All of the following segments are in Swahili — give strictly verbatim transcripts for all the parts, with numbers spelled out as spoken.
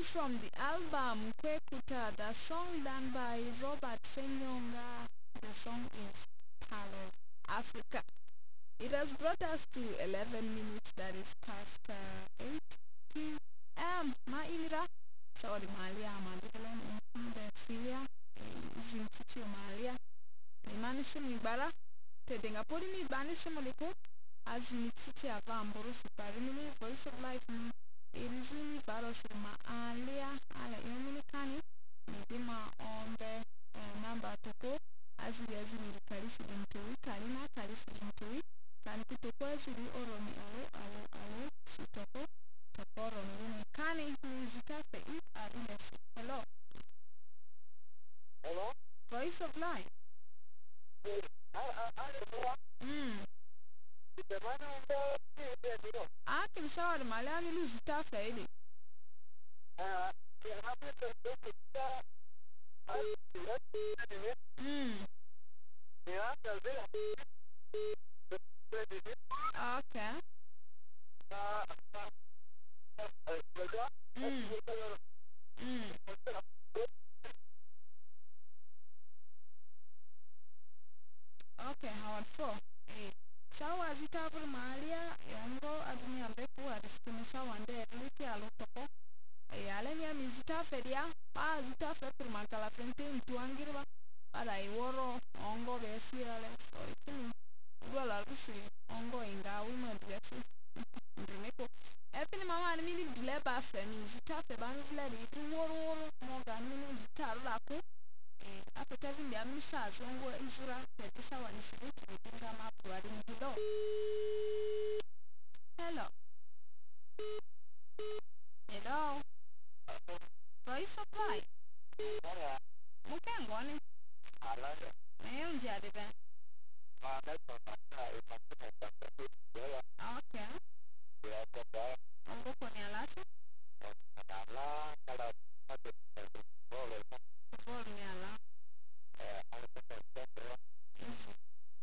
from the album Kwekuta, the song done by Robert Senyonga. The song is Pearl of Africa. It has brought us to eleven minutes, that is past uh, eight p m Maira. Sorry, Malia, Madeleine, the Filia, Zinchichu Malia. Imanisi Mibara, Tedenga Poli Mibanisi Moliko, as Michichi Avamburu, Parimini, Voice of Life. It is really Baros Maalia, Ala Yominikani, Midima on the uh, number to go, as we as we Kalisu Intui, Kalina, Kalisu Intui. Kani kutokuwa zili oroni awo awo awo sutoko tokoro ni kani muzitafe it adilesi. Hello. Hello. Voice of Life. Mm. Aki msawa de malani luzitafe ili. Mm. Okay. Mm. Mm. Okay, Howard four. Eh. Sawa zitabul malia yongo aduni ambeku ariskuni sawa nde eliki alutoko. Eh, aleni ya mizitafe dia. Pa zitafe kurmakala frente mtuangirwa. Para iworo ongo besi ale. So ikini. Udola lusi ongo inga wima dresi. Ndrimeko. Epini mama ni mini dileba fe mizitafe banu vile di woro woro. Moga mini zitaru laku. After telling the Amisa, Zongo Israel, the Sawan is written up writing hello. Hello. Hello. Voice of Life. Mukangoni. Mayon Jadiba. Okay. Ongo Konyalasa. Konyala. Easy.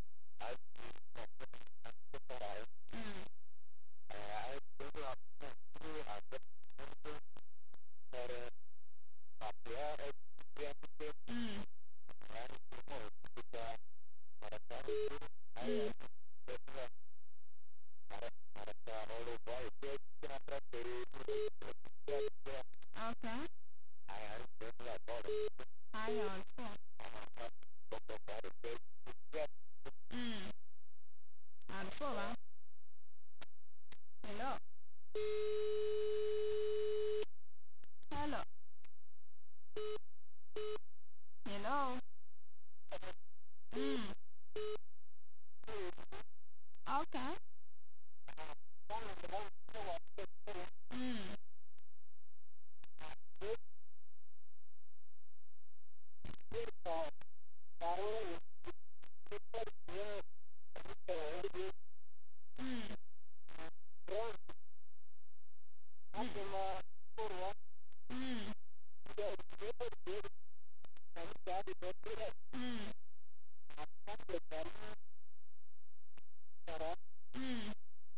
Mm. Mm. Mm. Okay. I on phone. Mm. On phone. Hello. Hello. Hello. Mm. Okay. Mm. Mm. Mm. Mm. Mm.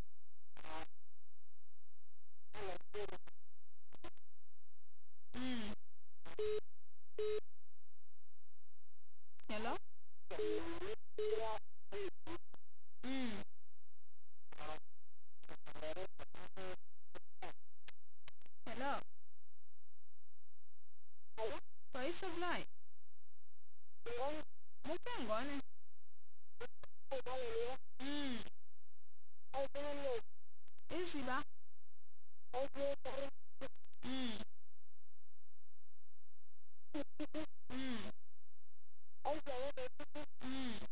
Mm. Hello. Mm. Hello. Voice of Life. Mukangoni. Mm. Easy ba. Mm. Mm. Mm.